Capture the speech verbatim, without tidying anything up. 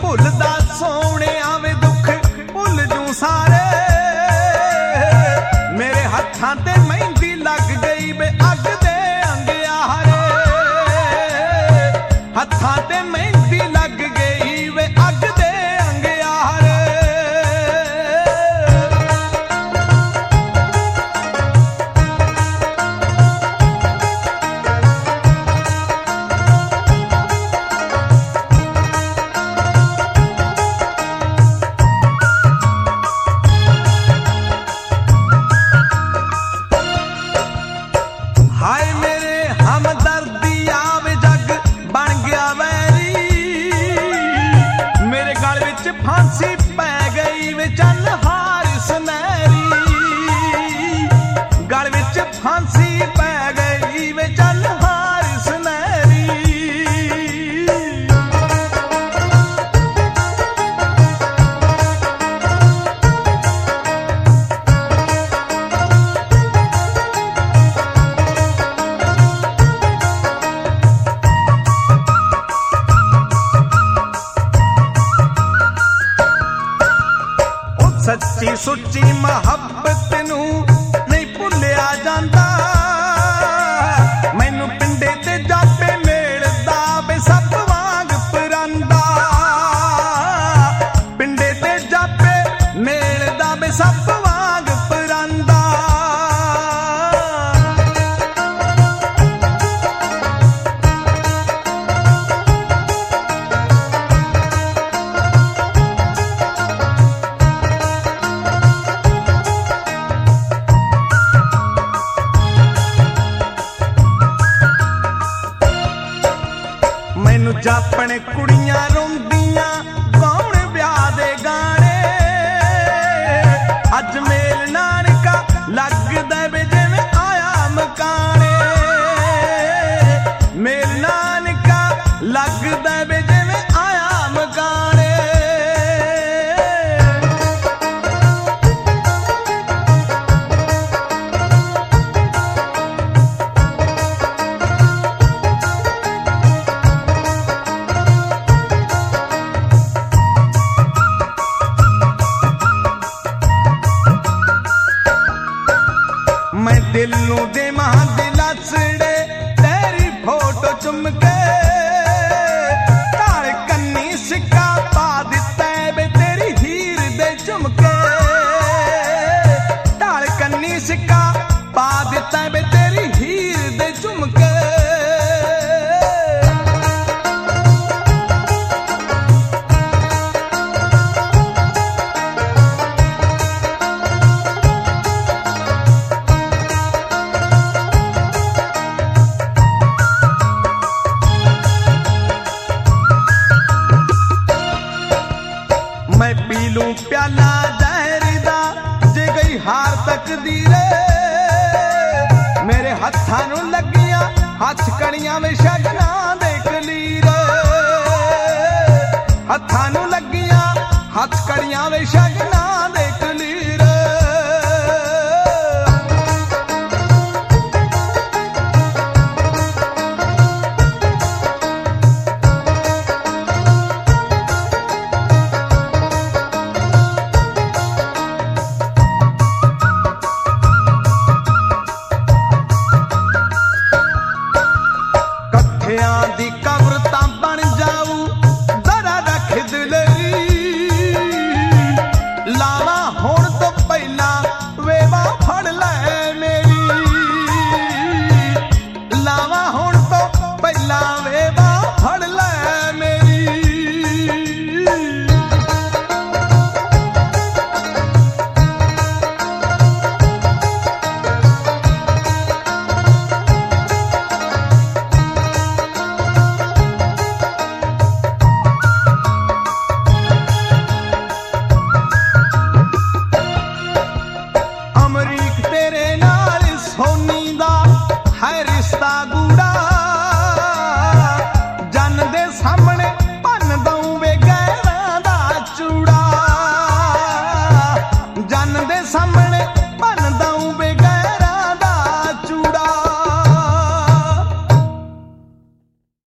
भुलदा सोने आवे दुख भुल जू सारे मेरे हत्थां ते मेहंदी लग गई बे अग दे अंगियारे हत्थां ते मेहंदी लग गई वे अग दे अंगियारे हाय मेरे हमदर्दी आवे जग बन गया वैरी मेरे गल विच फांसी पै गई वे चल हार सुनहरी गल विच फांसी पै गई वे चल हार सुनहरी सच्ची सुच्ची मोहब्बत नू नहीं भुलिया जांदा मैनू पिंडे ते जापे मेलदा बे सब वांग परांदा पिंडे ते जापे मेलदा बे सब वांग परांदा मैनू जापने कुड़ियां रोंदियां कौन ब्याह दे गाने अज मेल नानका लगदा वे जिवें आया मकाने मेल नानका लगदा वे जिवें आया मकाने मैं दिलू दे महा दिलासड़े तेरी फोटो चुमके ताल कन्नी सिक्का पा दिता बे तेरी हीर दे झुमके ताल कन्नी सिक्का पा दिता बे तेरी हीर दे झुमके मैं पी लूं प्याला जहर दा जे गई हार तकदीरे मेरे हत्थां नूं लगियां हथ कड़ियां वे शगना दे कलीरे हत्थां नूं लगियां हथ कड़ियां वे शगना